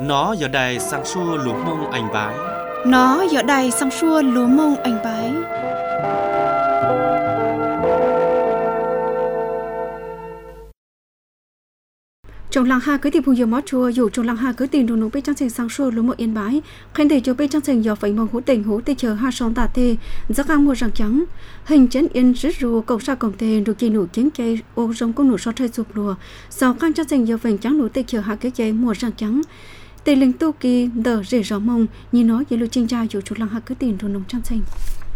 Nó giờ đây sang xua lúa mông anh bái. Nó giờ đây sang xua lúa mông anh bái. Trong làng ha cứ tìm phù giờ mót chùa dù trong làng ha cứ tìm đồ nụ bê trang trình sang xua lúa mông yên bái. Khen thể cho bê trang trình giờ phải mong hú tình hú tê chờ ha son tà tê rất ăn mua răng trắng hình chấn yên rít rùa cầu sa cổng tê rồi kỳ nụ kiến cây ô rong có nụ so thay sụp lùa sau khăn trang trình giờ vành trắng nụ tê chờ ha cái cây mua răng trắng tê linh tu kỳ đờ rể rõ mông như nói về lưu trình trai dù trong làng ha cứ tìm đồ nụ trang trình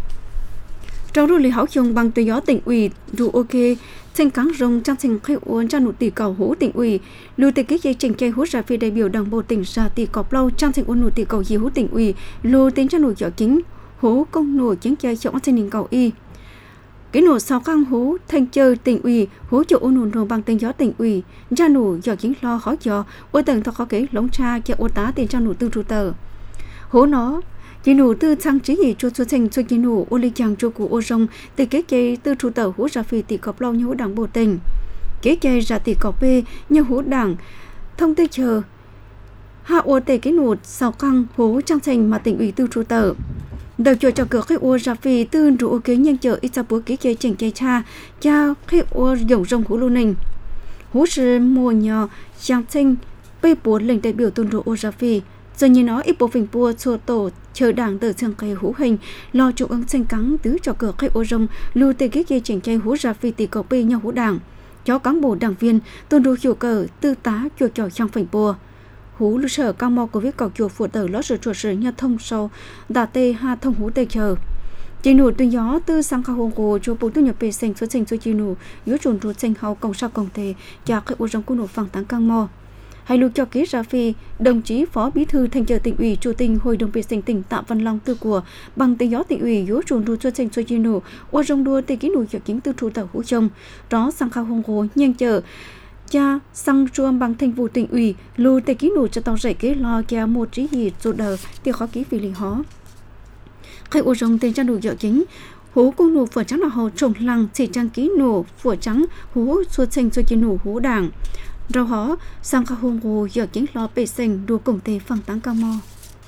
trao đổi lý hảo dùng bằng tùy gió tỉnh ủy dù ok trên cáng rồng trang trình khai uốn trang nụ tỷ cầu hú tỉnh ủy lưu tê kích dây trình cây hú ra phi đại biểu đảng bộ tỉnh ra tỷ cọp lâu trang trình uốn nụ tỷ cầu gì hú tỉnh ủy lưu tính trang nụ giỏ kính hú công nụ chính chơi trọng trên đỉnh cầu y cái nụ sau khang hú thanh chơi tỉnh ủy hú chỗ uốn nụ bằng tên gió tỉnh ủy trang nụ giỏ kính lo khó giỏ uốn tầng thọ khó kế lống cha kia uốn tá tiền trang nụ tư trụ tờ hú nó chỉ nụ tư trang trí gì cho thành cho chỉ nụ ô ly chàng cho cụ ô rong từ cái cây tư trụ tờ hú ra phi tỷ cọp lâu như hú đảng bộ tỉnh cái cây ra tỷ cọp bê như hú đảng thông tư chờ hạ ô tề cái nụ sau căng hú trang thành mà tỉnh ủy tư trụ tờ đầu chuột cho cửa cái ô ra phi tư trụ ô kế nhân chờ ít ra bữa cái cây chỉnh cây cha cái ô dòng rong hú lưu ninh hú sư mùa nhỏ trang thành bê bố lệnh đại biểu tôn trụ ô ra phi giờ như nó ít bộ phình bùa chùa tổ chờ đảng từ trường cây hú hình lo trung ương xanh cắn tứ cho cửa cây ô rong lưu tê cái kia chỉnh cây hú ra phi tỷ cầu bê nhau hú đảng cho cán bộ đảng viên tôn đủ hiệu cờ tư tá chuột trò trong phình bùa hú lưu sở cao mò của viết cầu chuột phụ tử lót chuột sử nhà thông sau đà tê ha thông hú tê chờ chỉ nụ tuyên gió tư sang khao hồng cổ cho bộ tu nhập bê xanh cho chỉ nụ yếu chuẩn ruột xanh hậu công sao công tê cho cây ô rong của nụ phẳng tăng căng mò hay lưu cho ký ra phi đồng chí phó bí thư thanh tra tỉnh ủy chủ tịch hội đồng vệ sinh tỉnh Tạ Văn Long tư của bằng tên gió tỉnh ủy yếu chuẩn ruột cho xanh cho chỉ nụ ô rong đua tê ký nụ cho kính tư trụ tàu hú trông đó sang khao hồng cổ nhanh chờ cha sang chuông bằng thành vụ tỉnh ủy lưu tê ký nụ cho tàu dậy kế lo kia một trí gì rồi đờ tiêu khó ký vì lý hó khai ô rong tên cha nụ dọ chính hú cung nụ phở trắng là hồ trồng lăng chỉ trang ký nụ phở trắng hú xuôi xanh cho chỉ nụ hú đảng rau hó sang khao hồng cổ dọ chính lo bê xanh đua công tê phẳng tăng cao mò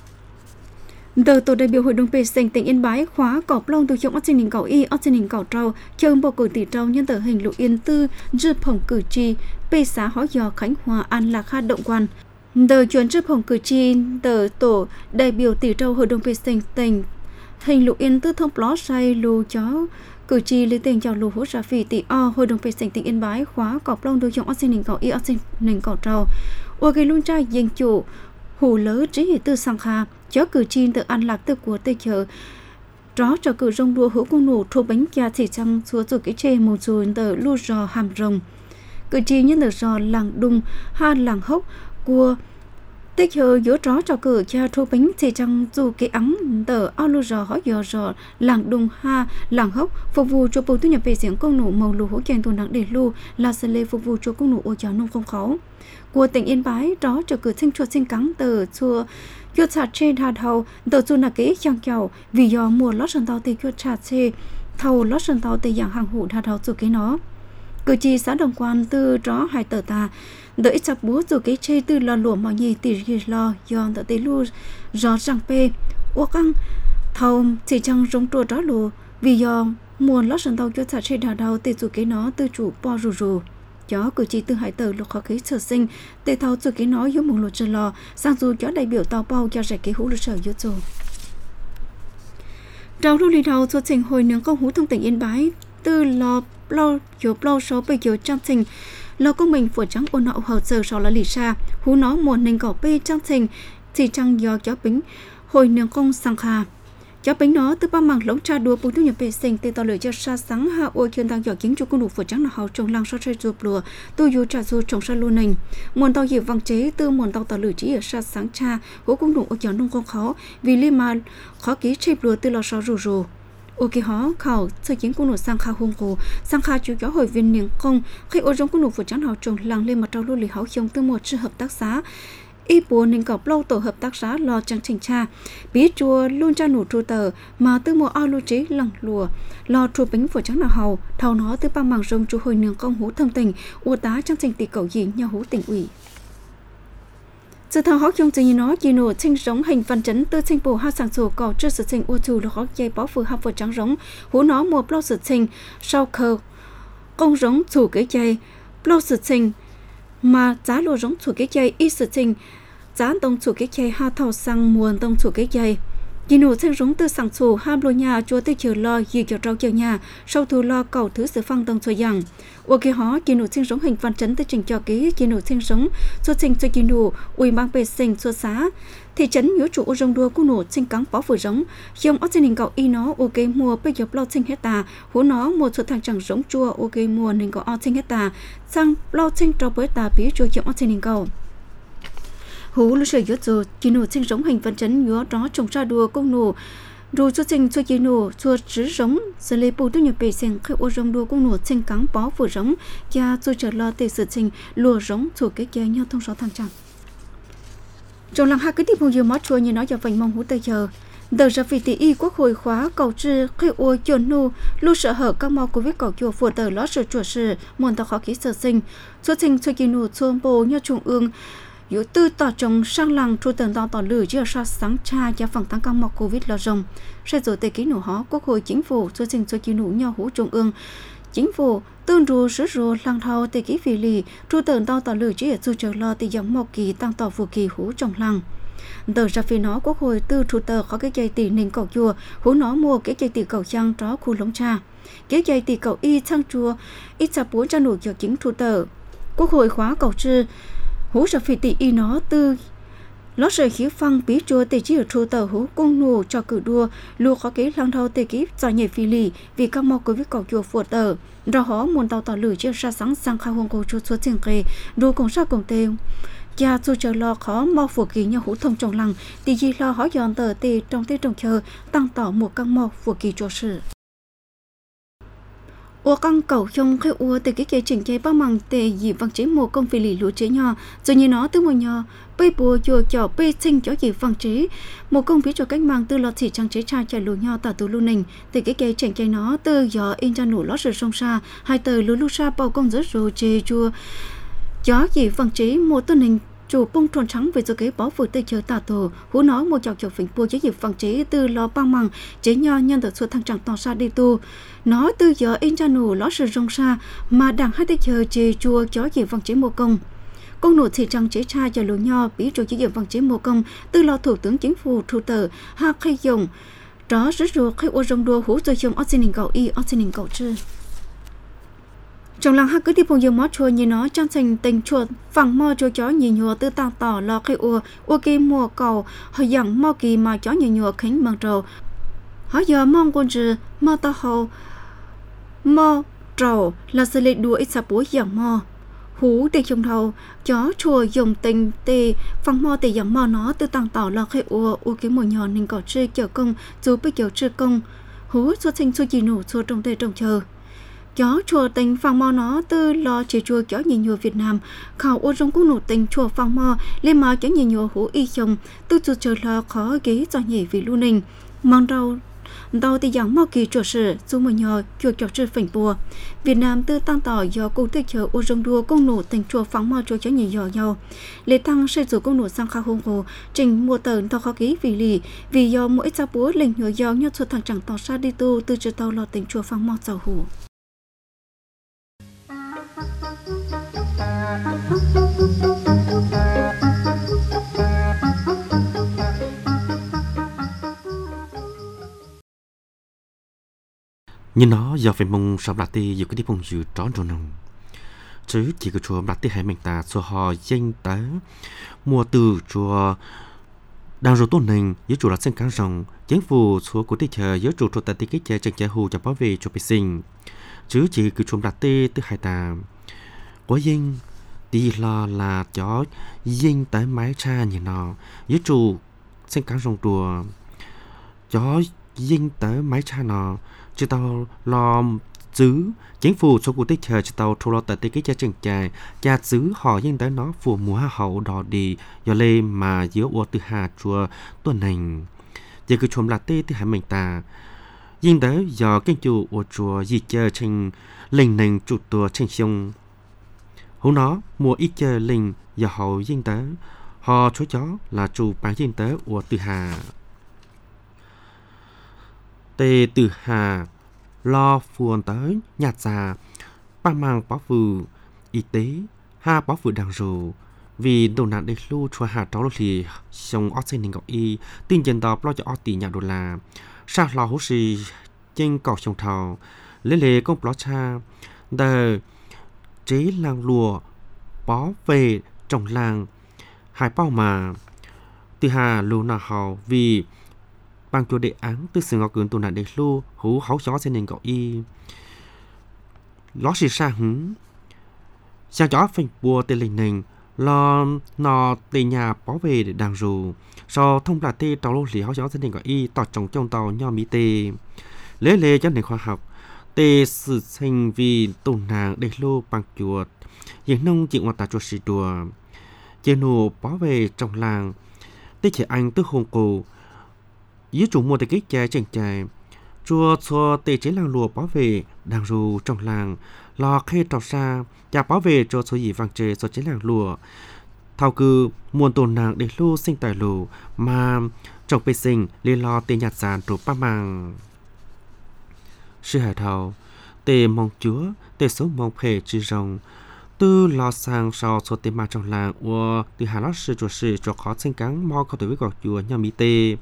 Đợt tổ đại biểu hội đồng bê xanh tỉnh Yên Bái khóa cọp long từ trong trên hình cầu y trên hình cầu trâu chơi bầu cử tỷ trâu nhân tờ hình lục yên tư dư phòng cử tri bê xá hóa dò Khánh Hòa An Lạc Hà Động Quan đợt chuyển dư phòng cử tri tờ tổ đại biểu tỷ trâu hội đồng bê xanh tỉnh hình lục yên tư thông plot say lù chó cử tri lên tên chào lù hỗ trợ phỉ tỷ hội đồng bê xanh tỉnh Yên Bái khóa cọp long từ trong trên hình cầu y trên hình cầu trâu ô gây luôn trai dân chủ hủ lỡ trí hệ tư sang kha chó cử tri từ An Lạc từ của tây chờ đó cho cử rong đua hữu cung nổ thô bánh cha chỉ trăng xuống rồi cái chê màu rồi tờ lu rò hàm rồng cử tri nhân tờ rò làng đung ha làng hốc của tây chờ giữa đó cho cử cha thô bánh chỉ trăng dù cái ắng tờ ao lu rò hỏi dò rò làng đung ha làng hốc phục vụ cho bộ thu nhập về diễn công nổ màu lù hỗ trợ tồn đẳng để lu là sân lê phục vụ cho công nổ ô cháo nông không khó của tỉnh Yên Bái đó cho cử sinh chuột sinh cắn tờ chùa chuột chặt trên hạt hậu tờ chùa là cái chẳng chào vì do mùa lót sân tàu thì chuột chặt xe thầu lót sân tàu thì dạng hàng hủ hạt hậu chùa cái nó cử tri xã Đồng Quan từ đó hai tờ ta đợi chặt búa chùa cái chê từ lo lụa mà nhì tỉ lo do tờ tê lu gió răng pê ô căng thầu chỉ chẳng giống trùa đó lụa vì do mùa lót sân tàu chuột chặt trên hạt hậu thì chùa cái nó từ chủ po rù rù chó cử tri từ hải tờ lục khó khí sở sinh tê thao từ cái nói yếu mùng lột trần lò sang dù chó đại biểu tàu bao cho rẻ cái hú lột sở yếu rồi trao lưu lý đầu cho trình hồi nướng công hú thông tỉnh Yên Bái từ lò lo chiều lo số bây giờ trang trình lo công mình phổ trắng ôn hậu hậu giờ sau là lì xa hú nó một nền cỏ bê trang trình chỉ trang do chó bính hồi nướng công sang kha chó bánh nó từ ba mảng lống trà đua bùi thu nhập vệ sinh từ tàu lửa cho sa sáng hạ ô chuyên tăng giỏ kính cho công đủ phổ trắng là hậu trồng lăng so chơi ruột lùa tôi dù trà ruột trồng sa luôn nình muôn tàu dịp vàng chế từ muôn tàu lửa chỉ ở sa sáng trà hố công đủ ô chó nông không khó vì li mà khó ký chép lùa từ lò so rù ok hó khảo sơ chính công đủ sang kha hung cổ sang kha chú chó hồi viên miệng công khi ô trong công đủ phổ trắng hậu trồng lăng lên mặt trâu lưu lì hậu trồng từ một sự hợp tác xã y bố nên cọp lâu tổ hợp tác xã lo trang trình cha biết chùa luôn cha nổ trụ tờ mà từ mùa ao lưu trí lằng lùa lo trụ bánh phở trắng nào hầu thầu nó từ ba mảng rồng trụ hồi nương công hú thông tình ua tá trang trình tỷ cầu gì nhau hú tỉnh ủy Giờ thằng họ chung chỉ nó chỉ nổ sinh sống hình văn chấn từ sinh bổ hai sản sổ có chưa sự sinh ô chủ là họ dây bó phù hợp với trắng rống hú nó mua bao sự sinh sau khờ công rống chủ cái dây bao sự sinh mà giá lúa rống chủ cái dây ít sự sinh giá đông chủ cái dây hai thầu sang muôn đông chủ cái dây chỉ nổ sinh sống từ sản sổ hai lúa nhà chúa tới chiều lo gì cho rau chiều nhà sau thu lo cầu thứ sự phăng đông cho rằng ok họ chỉ nổ sinh sống hình văn chấn tới trình cho ký chỉ nổ sinh sống xuất sinh cho chỉ nổ uy mang bề sinh xuất xá thị trấn nhớ chủ ô rong đua cũng nổ sinh cắn bó vừa giống khi ông ở trên hình cậu y nó ok mua bây giờ lo sinh hecta hú nó mua số thằng chẳng giống chua ok mua nên có sinh hecta sang lo sinh cho với ta bí chua chậm ở trên hình cậu hú lúc sợi nhớ rồi chỉ nổ sinh sống hình văn chấn nhớ đó trồng ra đua cũng nổ rồi xuất sinh cho chỉ nổ cho chữ giống giờ lấy bù tôi nhập bể sen khi ô rong đua cũng nổ sinh cắn bó vừa giống cha cho chờ lo tê sự sinh lùa giống thuộc cái kia nhau thông số thằng chẳng trong làng hai cái tiếp hồ dừa mót chua như nói cho vành mong hú tây chờ đợt ra vì tỷ y quốc hội khóa cầu trư khi ô chuẩn nu lu sợ hở các mò covid cầu chùa phù tờ lót sự chùa sự muốn tao khó ký sở sinh xuất sinh cho kỳ nụ xuân bồ như trung ương yếu tư tỏ trồng sang làng trụ tần tỏ lử chưa sa sáng cha cho phần tăng các mò covid lo rồng sẽ rồi tây ký nụ họ quốc hội chính phủ xuất sinh cho kỳ nụ nhau hú trung ương chính phủ tương rù sử rù lăng thao tây ký phi lì trụ tần tỏ lử chỉ ở chu chờ lo tây giống một kỳ tăng tỏ phù kỳ hú trong làng tờ ra phía nó quốc hội tư trụ tờ có cái dây tỷ ninh cầu chùa hú nó mua cái dây tỷ cầu trang đó khu lống cha cái dây tỷ cầu y sang chùa ít sa búa cho nổi cho chính trụ tờ quốc hội khóa cầu trư hú ra phía tỷ y nó tư nó rời khí phăng bí chùa tây chỉ ở trụ tờ hú cung nổ cho cử đua lùa có cái lăng thao tây ký do nhảy phi lì vì các mò của viết cầu chùa phù tờ rồi họ muốn tàu tỏ lử chia ra sáng sang khai hông cầu chùa xuất trình kề đua cùng sa cùng tê cha chú chờ lo khó mò phù kỳ nhau hú thông trong lăng thì gì lo hỏi dọn tờ tê trong chờ tăng tỏ một căn mò phù kỳ cho sự ô căn cầu trong khi ô từ cái cây chỉnh cây bao măng tê gì văn chế một công phi lì lúa chế nhỏ rồi như nó từ một nhỏ bây bùa chùa chỏ bây sinh cho gì văn chế một công phí cho cách mang từ lọt chỉ trang chế cha chạy lúa nhỏ tả từ lưu nình từ cái cây chỉnh cây nó từ gió in ra nổ lót sự sông xa hai tờ lúa xa bao công rất rồi chê chùa chó gì văn chế một tuần hình chủ bông tròn trắng về số kế bó vừa tây chờ tà tổ hú nó một chọc chọc phình bùa chế dịp văn chế từ lò băng măng chế nho nhân từ số thăng trạng to xa đi tu nó từ giờ in ra nổ lót sự rong xa mà đằng hai tây chờ chê chùa chó gì văn chế một công nổ thì trang chế cha cho lúa nho bí rồi chế dịp văn chế một công từ lò thủ tướng chính phủ thủ tờ ha khai dùng đó rất rồi khai ô rong đua hú rồi chồng ở xin cầu y ở xin cầu chư trong làng hai cứ đi phong dương mót chua như nó trang thành tình chuột phẳng mò chua chó nhiều nhùa từ tàng tỏ lo khai ô kê mùa cầu họ dặn mò kỳ mà chó nhiều nhùa khánh bằng trầu họ giờ mong con trừ mò tao hầu mò trầu là sự lệ đuổi sạp búa dặn mò hú để trong đầu chó chua dùng tình tê phẳng mò tê dặn mò nó từ tàng tỏ lo khai ô kê mùa nhỏ nên có chơi chờ công dù bây giờ chơi công hú xuất sinh xua chỉ nổ xua trong tê trong chờ chó chùa tình phang mò nó từ lo chỉ chùa chó nhìn nhùa Việt Nam khảo ô rong cũng nổ tình chùa phang mò lên mà chó nhìn nhùa hú y chồng từ chùa chờ lo khó ghế do nhảy vì lưu ninh mang đầu thì dạng mò kỳ chùa sự dù mà nhờ chùa chọc chơi phỉnh bùa Việt Nam từ tăng tỏ do cô tới chờ ô rong đua cũng nổ tình chùa phang mò chùa chó nhìn nhò nhau lệ tăng xây dựng cũng nổ sang khá hông hồ trình mua tờn thao khó ký vì lì vì do mỗi cha búa lệnh nhờ do nhớ chùa thằng chẳng tỏ xa đi tu từ chờ tàu lo tình chùa phang mò giàu hủ như nó giờ phải mong sao đặt đi giờ cái đi phong dự trón rồi nồng chứ chỉ có chùa đặt đi hai mình ta cho họ danh tới mua từ chùa đang rồi tốt nền với chùa là sen cá rồng chính phủ chùa của tây chờ với chùa tại tây cái chè chân chè hù cho bảo vệ cho bị sinh chứ chỉ cứ chùa đặt đi từ hai ta có danh đi là chó danh tới máy cha như nó với chùa sen cá rồng chùa chó danh tới máy cha nó chỉ tao lo giữ chính phủ số của tích chờ chỉ tao thu lo tại cái chừng chạy cha giữ họ nhưng tới nó phù mùa hậu đỏ đi do lê mà giữa ô từ hà chùa tuần hành giờ cứ chôm là tê từ hai mình ta nhưng tới do kinh chủ ô chùa gì chờ trình linh nền chủ tua trình sông hú nó mua ít chờ linh giờ hậu nhưng tới họ chúa chó là chủ bán kinh tế của Từ Hà. Tề Từ Hà lo phuồn tới nhà già bằng mang bảo vụ y tế ha bảo vụ đàng rù vì đồ nạn để lưu chùa hà cháu thì xong ớt xin hình ngọc y tin dân đó lo cho ớt tỷ nhà đô la sao lo hỗ sĩ trên cầu sông thầu lấy lệ công lo cha đờ chế làng lùa bó về trong làng hai bao mà Từ Hà lưu nào hào vì bằng chùa đề án từ sự ngọc cường đồ nạn để lưu hữu hấu chó xin hình ngọc y ló xì xa hứng sang chó phanh bùa tên linh nền lo nò tề nhà bảo vệ để đàng rù sau thông là tê tàu lô lì háo chó dân đình gọi y tọt trồng trong tàu nho mỹ tê lễ lê cho nền khoa học tê sự sinh vì tồn nàng để lô bằng chuột những nông chịu ngoại tà chuột xì đùa chế nụ bảo vệ trong làng tê trẻ anh tức hồn cổ dưới chủ mua tê kích chai chành chai chùa cho tê chế làng lùa bảo vệ đàng rù trong làng lo khê trào xa và bảo vệ cho số gì vàng trề cho chế làng lùa thao cư muôn tồn nàng để lưu sinh tài lù mà trong bê sinh liên lo tê nhạt giàn trụ ba màng sư hải thầu tê mong chúa tê số mong phê chư rồng tư lo sang sau số tê mà trong làng của từ hà lót sư cho khó sinh cắn mò có thể với gọt chùa nhà mỹ tê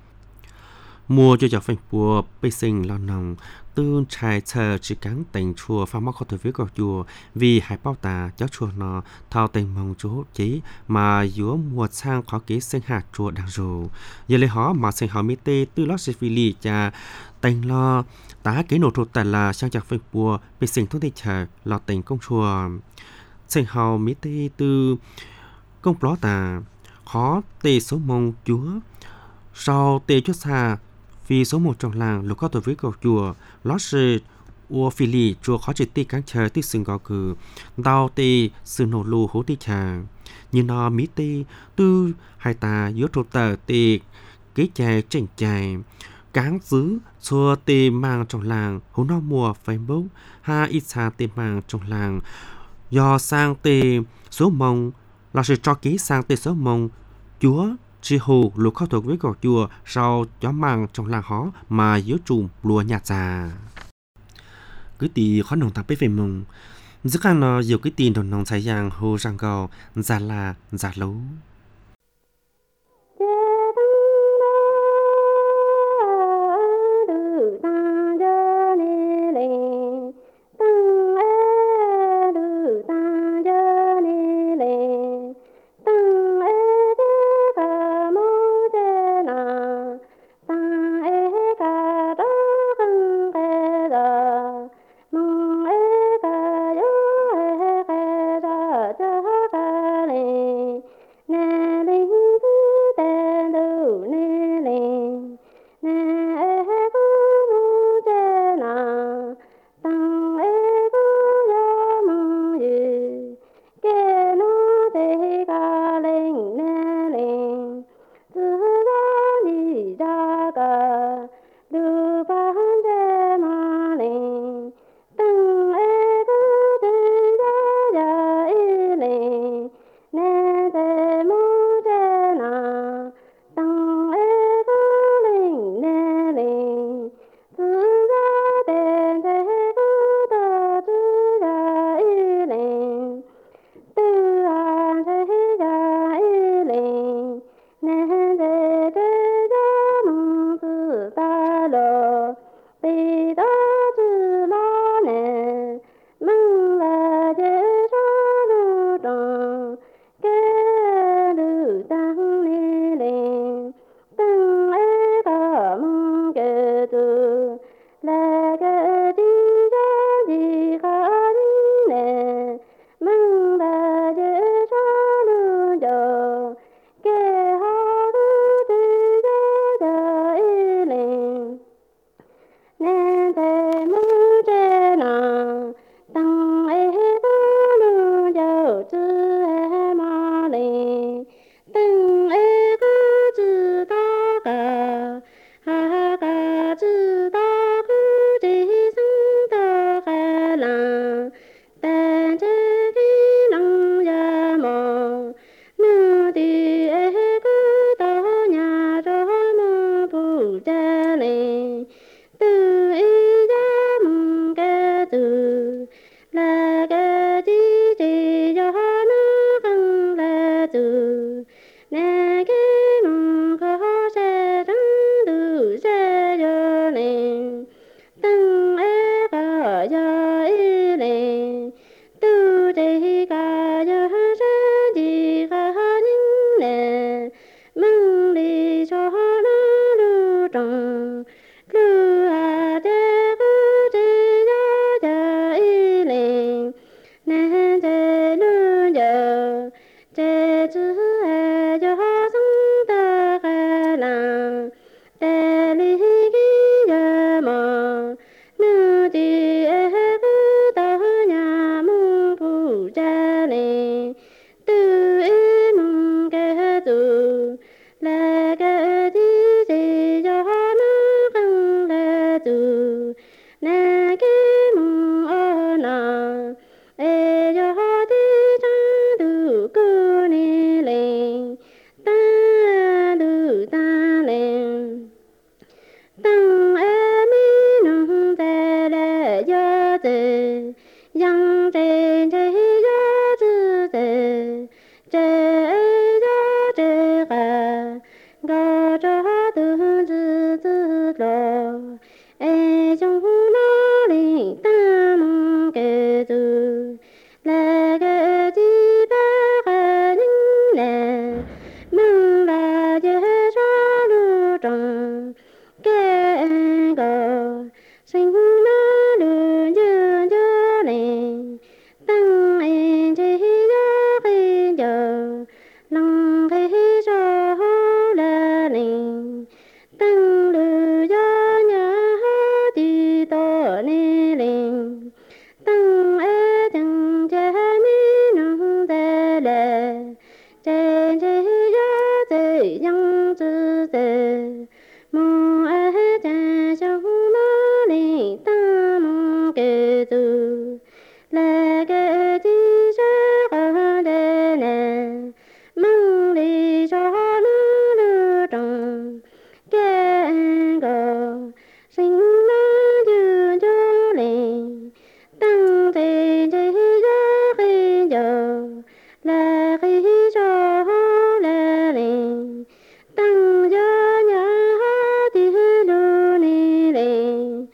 mua cho phanh bùa bê sinh lo nồng tương trai chờ chỉ cắn tình chùa pha móc có thể viết gọt chùa vì hải bao tà cháu chùa nó thao tình mong chú chí mà giữa mùa sang khó kế sinh hạt chùa đang rù giờ lấy họ mà sinh họ mỹ tê tư lót sĩ phi lì cha tình lo tá kế nổ thuộc tại là sang chặt phanh bùa bê sinh thông tin chờ lo tình công chùa sinh họ mỹ tê tư công ló tà khó tê số mong chúa sau tê chút xa vì số một trong làng lục có tuổi với cầu chùa lót sư ua phi lì chùa khó chỉ tê cán chờ tê sừng gò cử đau tê sự nổ lù hố tê chàng như nó mỹ tê tư hai ta giữa thuộc tờ tê kế chài chảnh chài cán giữ xua tê mang trong làng hố nó mùa Facebook ha ít xa tê mang trong làng do sang tê số mông là sự cho ký sang tê số mông chúa chi hồ lục khâu thuộc với cầu chùa sau chó mang trong làng hó mà giữa trùm lùa nhạt già cứ tì khó nồng tạp với về mông rất là nó nhiều cái tiền đồng nồng xảy giang hồ răng gò già là già lấu na nè cái mong ở nà ê cho đi cha du cô nè lên ta du ta lên tăng em nông tê lệ gió tê yang tê tê gió tê tê tê gió tê gà gà cho tư tư tư lo ê trong nó đi ta mong kê tư là kê chi ba kê nín nè mong là dễ cho lưu trồng kê gò sinh nó lưu dơ dơ nè tăng em chi gió kê giờ lòng kê cho là nè tăng lưu gió nhớ đi to nè lên tăng ê chẳng cha mi nông tê lệ chê chê gió tê yang chư tê mong ê cha trong nó nè ta mong kê tu là kê chi cha cả đê nè mong đi cho nó lưu trồng kê gò sinh nó dư cho lên tăng tê tê gió khi giờ là khi cho là lên tăng gió nhớ thì lưu nè lên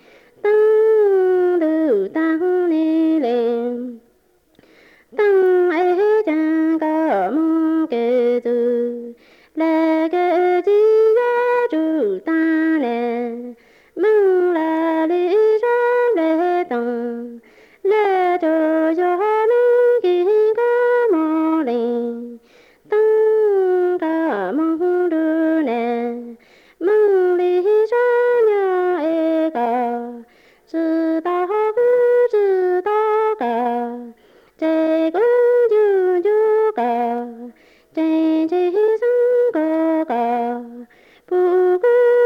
tăng lưu tăng nè lên tăng ấy chẳng có mong kê tu là kê chi gió trụ ta nè mong là lý cho lệ tông lệ cho nông kỳ có mò lên tăng cả mong đưa nè mong lý cho nhà ê cả sự ta cả chê cũng chưa chưa cả chê chê sang có cả bu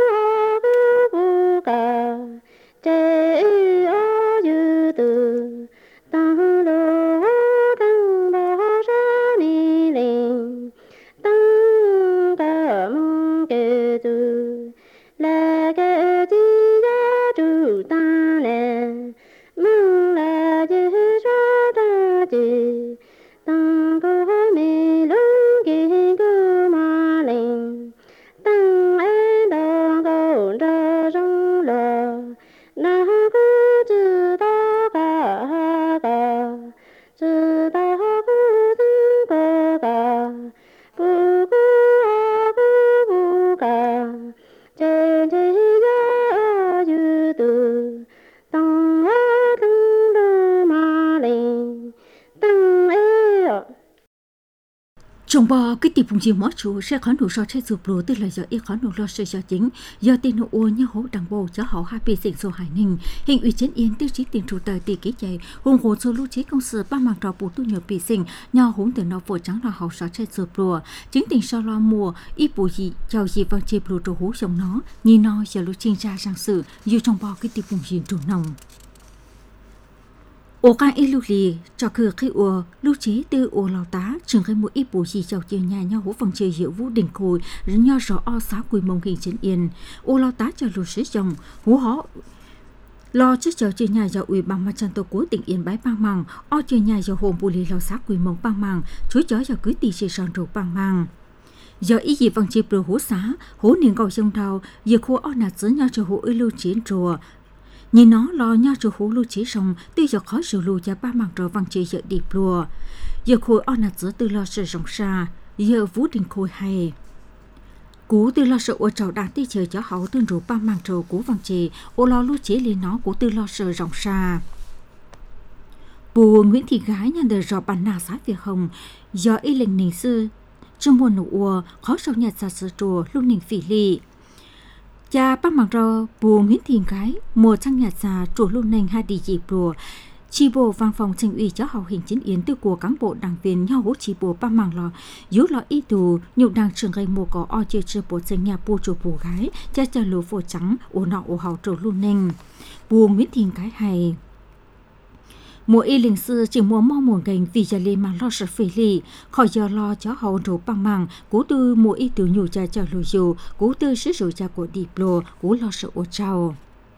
cả chê ở dư từ tăng đồ tăng bỏ ra đi lên tăng cả mong kê tu là kê chi giá trụ ta nè mong là dư cho ta chi tăng có mê lớn kê cơ mà lên tăng ấy đo cầu ra trong lò na cứ chữ ta cả chữ ta cứ thứ cả bu cả trên thế giới dư từ tăng đô mà lên tăng ấy Trong bò cái tiệp phùng diều mót chủ sẽ khó nụ so chết sụp lúa tức là do ít khó nụ lo sự do chính do tên nụ ô nhớ hố đằng bồ cho họ hai bề sinh số hải ninh hình ủy chiến yên tiêu chí tiền trụ tờ tỷ ký chạy hùng hồ số lưu trí công sự ba mảng trò bù tu nhiều bề sinh nhau húng từ nó phổ trắng là họ so chết sụp lúa chính tình so lo mùa ít bù gì chào gì vào chịp lúa trổ hú trong nó nhìn nó giờ lưu trình ra sang sự dù trong bò cái tiệp phùng diều trổ nồng ô ca ít lưu lì cho cửa khi ô lưu chế từ ô lao tá trường cái mũi ít bù gì chào chiều nhà nhau hú phòng chơi hiệu vũ đỉnh khôi nhau rõ o xá quỳ mông hình chiến yên ô lao tá cho lưu sĩ dòng hú họ lo trước chào chiều nhà giàu ủy ban mặt trận tổ quốc tỉnh yên bái bang màng o chiều nhà giàu hồn bù lì lao xá quỳ mông bang màng chuối chó giàu cưới tì xì sòn rượu bang màng giờ ý gì vòng chịp rồi hú xá hú niềng cầu sông thao giờ khu o nạt giữ nhau cho hú ư lưu chiến rùa nhìn nó lo nhau cho hú lưu chế xong tiêu giờ khó sử lưu cho ba mảng rồi văng chơi giờ điệp lùa giờ khối on nạt giữa từ lo sự rộng xa giờ vũ đình khôi hay cú từ lo sự ô trầu đạt đi chờ cho hậu tương rủ ba mảng rồi cú văng chơi ô lo lưu chế lên nó của từ lo sự rộng xa bù Nguyễn Thị Gái nhận được rõ bản nào sát Việt Hồng do y lệnh nình sư trong mùa nụ khó sâu nhạt ra sự trùa lúc nình phỉ lì cha bác mặc rò bù Nguyễn Thị Gái mùa trăng nhạt ra trùa lúc nình hai đi dịp rùa chi bộ văn phòng chính ủy giáo học hình chính yến từ của cán bộ đảng viên nhau hỗ chi bộ ba mảng lò yếu lò y tù nhục đảng trường gây mùa có o chơi chơi bộ chính nhà pu chủ bù gái cha cha lúa phổ trắng ổ nọ ổ hậu trổ luôn ninh bù Nguyễn Thìn cái hay mùa y lịch sử chỉ mùa mò mùa gành vì giờ lên mà lo sợ phê lì khỏi giờ lo cho hậu trổ bằng mảng cố tư mùa y tù nhủ cha cha lúa dù cố tư sử dụng cha của diplo cố lo sợ ổ trào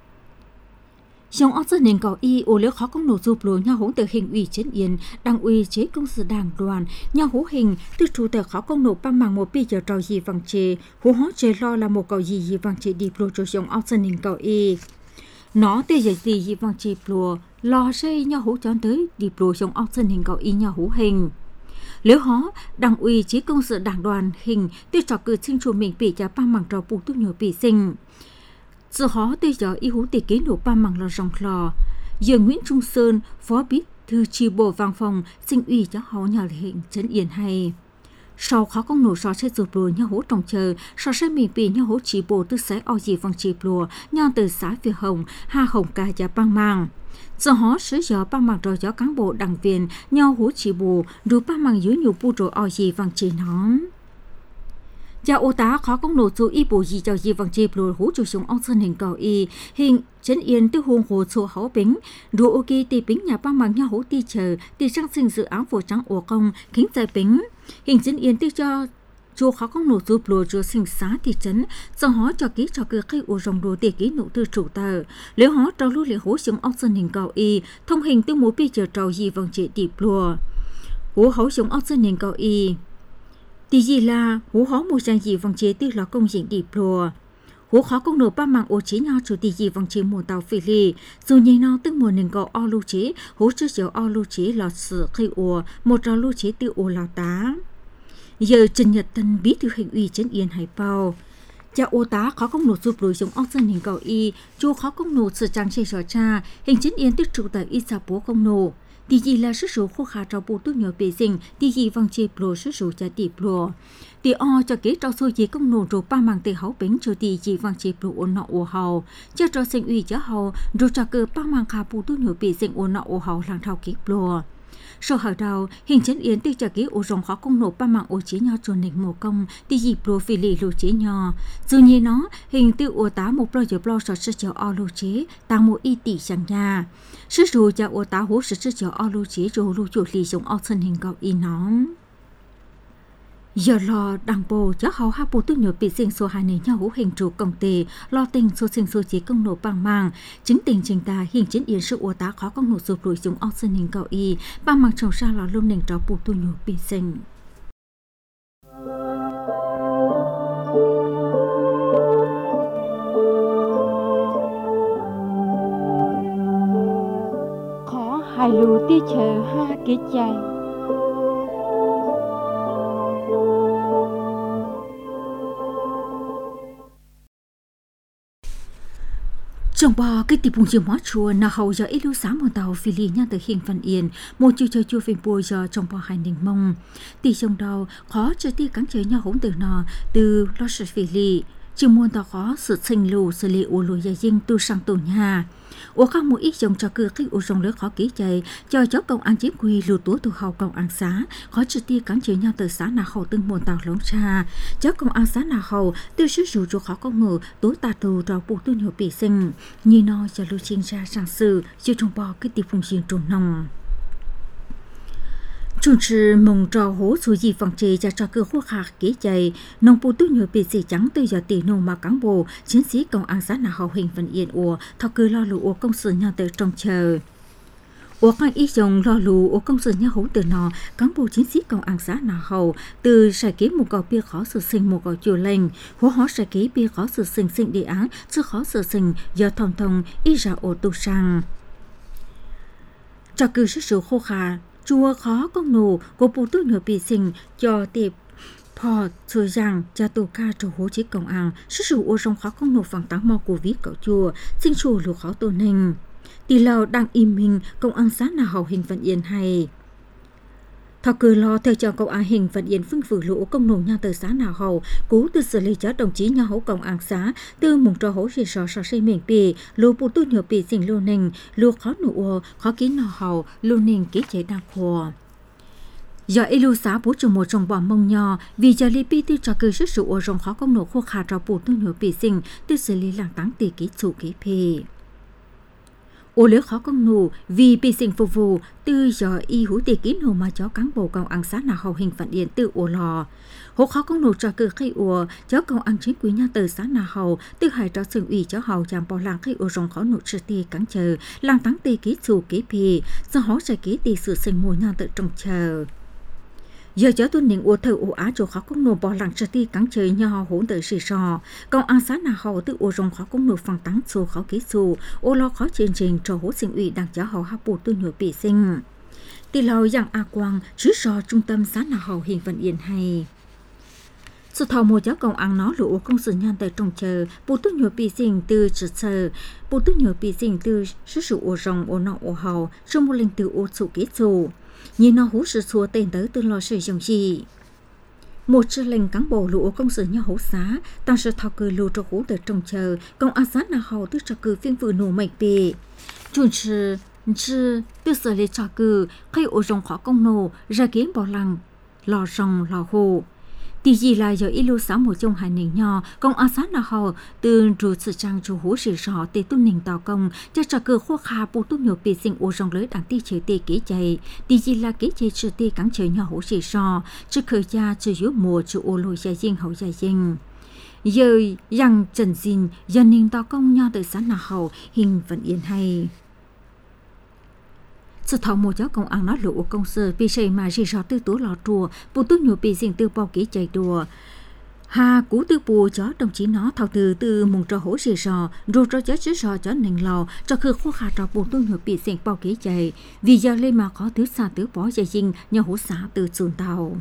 trong óc dân nền cầu y ô liễu khó công nổ giúp lúa nhau hỗn từ hình ủy chiến yến đảng ủy chế công sự đảng đoàn nhau hỗ hình từ chủ tờ khó công nổ bằng mảng một bây giờ trò gì vàng chế hỗ hó chế lo là một cầu gì vàng chế đi lúa cho trong óc dân nền cầu y nó tê giờ gì vàng chế lúa lo xây nhau hỗ chọn tới đi lúa trong óc dân nền cầu y nhau hỗ hình nếu hó đảng ủy chế công sự đảng đoàn hình từ trò cử sinh chủ mình bị giá bằng mảng trò bù tu nhiều bị sinh giờ họ tới giờ y hú tỷ kế nổ ba mảng lò rong lò giờ Nguyễn Trung Sơn phó bí thư chi bộ văn phòng sinh ủy cho họ nhà hình trấn Yên hay sau khó công nổ so sẽ rụt lùa nhau hố trồng chờ so sẽ mình bị nhau hố chi bộ từ xã o gì vang chi lùa nhau từ xã Việt Hồng Hà Hồng Ca và băng màng giờ họ sẽ giờ băng màng rồi cho cán bộ đảng viên nhau hố chi bộ đủ băng màng dưới nhiều bu rồi o gì vang chi nón gia ô tá khó công nổ chú y bổ gì cho gì vàng chip lùi hú chủ súng ông sơn hình cầu y hình trấn Yên từ hùng hồ số hảo bính đủ ok tì bính nhà băng bằng nhau hú ti chờ tì trang sinh dự án phổ trắng ổ công kính giải bính hình trấn Yên từ cho chú khó công nổ giúp lùi chú sinh xá thị trấn do họ cho ký cho cơ khai ổ rồng đồ tì ký nụ từ chủ tờ nếu họ trao lưu lệ hú súng ông sơn hình cầu y thông hình từ mối bây giờ trao gì vàng chế tiệp lùa hú hấu súng ông sơn hình cầu y thì gì là hú hó một trang gì vòng chế từ lò công diện điệp lùa hú khó công nổ ba mạng ô chế nhau chủ tì gì vòng chế mùa tàu phê lì dù nhây nó tức mùa nền gò o lưu chế hú trước chiều o lưu chế lọt sự khi ùa một trò lưu chế từ ùa lào tá giờ Trần Nhật Tân bí thư hình ủy trấn Yên Hải Bao cha ô tá khó công nổ giúp lùi giống óc dân hình cầu y chu khó công nổ sự trang chế rõ cha hình trấn Yên tức trụ tại y sa bố công nổ thì gì là sức số khô khá cho bộ tu nhỏ bề sinh thì gì văng chê pro sức số cha tiệp pro thì o cho kế trao xôi gì công nổ rồi ba mảng tề hấu bánh cho thì gì văng chê pro ôn nọ ô hầu cho trao sinh uy cho hầu rồi cho cơ ba mảng khá bộ tu nhỏ bề sinh ôn nọ ô hầu làng thao kế pro sau hồi đầu hình trấn Yên từ cho kế ô rồng khó công nổ ba mảng ô chế nhỏ cho nền mồ công thì gì pro phi lì lô chế nhỏ dù như nó hình từ ô tá một pro giờ pro sọt sức cho o lô chế tăng một y tỷ chẳng nhà sức rồi cho ô tá hố sức cho o lô chế rồi lô chuột lì giống o thân hình cầu y nón giờ lo đảng bộ cho họ hai bộ tu nhỏ bị sinh số hai này nhau hố hình trụ công ty lo tình số sinh số chế công nổ bằng màng chứng tình trình ta hình chiến yên sự ô tá khó công nổ sụp lùi giống o thân hình cầu y bằng màng trồng ra lo luôn nền trò bộ tu nhỏ bị sinh hai lù ti chờ ha kế chạy trong bò cái tiệp bùng chiều mót chùa nào hầu giờ ít lưu sáng một tàu phi lì nhau tới hình phần yên một chiều chơi chùa phiền bùa giờ trong bò hai đình mông tì trong đầu khó chơi ti cắn chơi nhau hỗn từ nọ từ lo sợ phi lì chỉ muốn tao khó sự sinh lù xử lý u lùi dài dinh tu sang tù nhà ô không một ít dùng cho cửa cái ô rồng lớn khó ký chạy cho cháu công an chính quy lưu tố tu hậu công an xã khó trực tiếp cắn chửi nhau từ xã nào hậu từng buồn tàu lớn xa cháu công an xã nào hậu từ sức rủ cho khó công ngờ tố tà tù rồi buộc tu nhiều bị sinh như nó cho lưu trình ra sang sự chưa trong bò cái tiệp phùng riêng trồn nòng chủ trì mong trò hố số gì phòng chế cho cơ khu khạc ký chạy nông bộ tu nhiều bị gì trắng từ giờ tỷ nông mà cán bộ chiến sĩ công an xã nào hậu hình phần yên ủa thọ cứ lo lụ ủa công sự nhau tới trong chờ ủa con ý dòng lo lụ ủa công sự nhau hố từ nọ cán bộ chiến sĩ công an xã nào hậu từ sài ký một gò bia khó sự sinh một gò chùa lành hố họ sài ký bia khó sự sinh đề án chứ khó sự sinh giờ thông thông ý ra ủa tu sang cho cứ sức số khô khà chùa khó công nổ của bộ tu nhỏ bị sinh cho tiệp phò chùa rằng cha tổ ca trổ hố chế công an sức sử ô rong khó công nổ phẳng táng mò của ví cậu chùa sinh chùa lù khó tổ ninh tỷ lào đang im mình công an xã nào hậu hình vận yên hay Thọ cử lo theo cho công an hình vận yên phương phử lũ công nổ nhà từ xã nào hậu cú từ xử lý cho đồng chí nhà hậu công an xã từ mùng trò hậu rì sò xây miền bì lũ bù tu nhiều bì dình lô nình lũ khó nụ khó ký nào hậu lô nình ký chế đăng khổ. Giờ ilu xã bố chủ một trong bỏ mông nhỏ vì giờ li pi tư cho cử sức sự ở trong khó công nổ khô khả cho bù tu nhiều bì dình từ xử lý làng táng tỷ ký chủ ký phê. Ô lứa khó công nụ vì bị sinh phục vụ từ giờ y hữu tỷ kỹ nụ mà cho cán bộ công an xã nào hậu hình phản điện từ ô lò. Hộ khó công nụ cho cử khai ủa cho công an chính quý nhà từ xã nào hậu từ hải cho sự ủy cho hậu chạm bỏ làng khai ủa rồng khó nụ trừ tì cắn chờ làng táng tì kỹ chủ kỹ phì do họ sẽ kỹ tì sự sinh mùa nhà tự trồng chờ. Giờ cho tôi nín ủa thờ ủa á cho khó công nụ bỏ làng trừ tì cắn chờ nhà họ hỗn tự xì sò công an xã nào hậu từ ủa rồng khó công nụ phẳng táng xù khó kỹ xù ô lo khó chương trình cho hỗ sinh ủy đang cho họ hấp bù tôi nhớ bị sinh. Tì lâu dạng A Quang chứ sò trung tâm xã nào hậu hình vận yên hay. Sự thảo một giáo công ăn nó lũ công sự nhân tại trong chờ bù tôi nhớ bị sinh từ trực chờ bù tôi nhớ bị sinh từ sự sự ủa rồng ủa nọ ủa hậu trong một linh từ ủa chủ kỹ chủ nhìn nó hú sự xua tên tới từ lo sử dụng gì. Một sư lệnh cán bộ lũ công sự nhà hỗ xá tăng sự thảo cử lũ cho hú tại trong chờ công an xã nào hậu tức cho cử phiên vụ nổ mạch bì chuẩn sư từ xử lý cho cử khi ủa rồng khó công nổ ra kiến bỏ lăng lò rồng lò hồ. Thì gì là giờ ilu xã một trong hai nền nhỏ công an xã nào hậu từ rù sự trang chủ hú sử sọ để tu nền tàu công cho cử khô khá bù tu nhiều bị sinh ủa rồng lưới đảng ti chế tê kế chạy. Thì gì là kế chế trừ tê cắn chơi nhỏ hú sử sọ chứ khởi cha chứ yếu mùa chứ ô lùi gia dinh hậu gia dinh. Giờ rằng trần dinh giờ nền tàu công nhỏ từ xã nào hậu hình vẫn yên hay. Sự thảo một giáo công an nó lũ công sự bị xây mà rì rò tư tố lò trùa bù tu nhiều bị dình tư bao ký chạy đùa hà cú tư bù cho đồng chí nó thảo từ mùng trò hổ rì rò rồi cho chứ rò cho nền lò cho khư khô khả trò bù tu nhiều bị dình bao ký chạy vì giờ lên mà có tứ xa tứ bỏ chạy dình nhà hổ xã từ xuân tàu.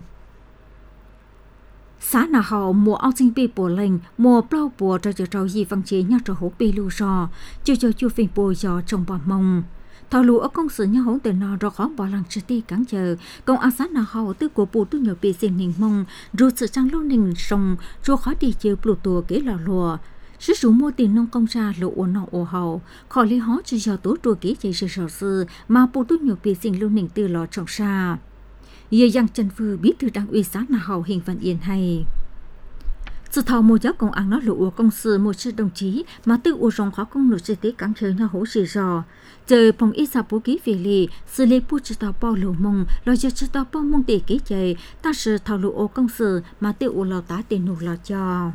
Xã nào hậu mùa ao sinh bị bùa lệnh mùa bao bùa cho trò gì văn chế nhà trò hổ bị lưu rò chưa cho phiền bùa giò trong bỏ mông. Thảo lũ ở công sự nhà hỗn từ nọ rồi khó bỏ lăng trừ ti cắn chờ công an xã nào hậu tư của bù tu nhiều bị sinh nình mông rồi sự trang lô nình sông rồi khó đi chơi bù tùa kế lò lùa sử dụng mua tiền nông công ra lũ ổ nọ ổ hậu khỏi lý hóa chỉ cho tố trùa kế chạy sự sầu sư mà bù tu nhiều bị sinh lô nình từ lò trọng xa. Giờ rằng chân phư biết từ đảng ủy xã nào hậu hình vận yên hay. Sự thảo một giáo công an nó lũ công sự một sư đồng chí mà tự ủa rồng khó công nụ sự tế cắn chơi nhà hỗ rì rò. Trời phòng ít xa bố ký về lì, sự lê bố chứ tàu bao lũ mông, lo cho chứ tàu bao mông tế kế chơi, ta sự thảo lũ công sự mà tự ủa lò tá tiền nụ lò cho.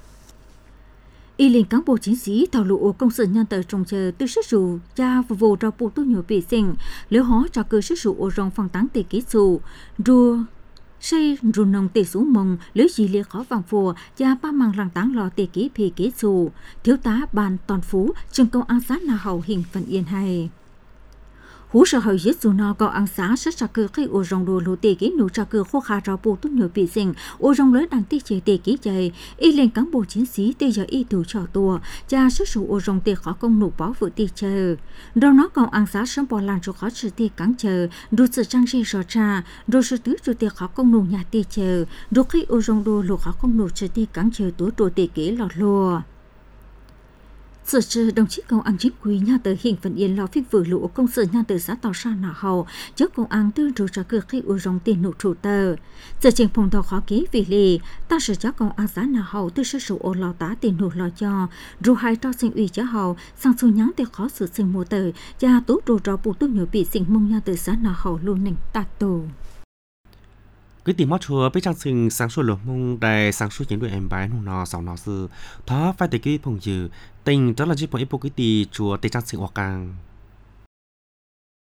Y liền cán bộ chiến sĩ thảo lũ công sự nhân tờ trong chờ từ sức rủ cha và vô ra bù tu nhiều bị sinh, nếu hóa cho cơ sức rủ ủa rồng phong tán tế kế xù, rùa xây rù nông tê sú mông lấy gì liệt khó vàng phùa và ba mang làng táng lò tê ký phì kế xù thiếu tá ban toàn phú trường công an xã nào hậu hình phần yên hay. Hú sở hậu giết dù nó có ăn xã rất ra cơ khi ô rong đồ lô tê ký nụ ra cơ khô khá rào bù tốt nhiều bị sinh ô rong lưới đăng tê chế tê ký chạy y lên cán bộ chiến sĩ tê giờ y thủ trò tùa cha sức sụ ô rong tê khó công nụ báo vụ tê chờ đâu nó còn ăn xã sớm bỏ làn cho khó sự tê cắn chờ rồi sự trang rê rõ tra rồi sự tứ rồi tê khó công nụ nhà tê chờ rồi khi ô rong đồ lô khó công nụ sự tê cắn chờ tố đồ tê ký lọt lùa. Sở trừ đồng chí công an chính quy nhà tờ hình phần yên lo phiên vừa lũ công sự nhà tờ xã Tàu Sa Nà Hậu trước công an tư rồi cho cửa khi ủa rong tiền nụ trụ tờ. Sở trình phòng tàu khó ký vì lì, ta sử cho công an xã Nà Hậu tư sử dụng ô lò tá tiền nụ lò cho, rồi hai cho sinh ủy cho hậu sang số nhắn tiền khó sự sinh mùa tờ, và tú rồi cho bù tu nhiều bị sinh mông nhà tờ xã Nà Hậu luôn nình tạt tù. Cái tìm mót chùa bây trang sừng sáng suốt lột mông đại sáng suốt những đôi em bái nụ nọ sòng nọ sư thó phải tới cái phòng dự tình đó là chỉ một ít bộ cái tì chùa tây trang sừng hoặc càng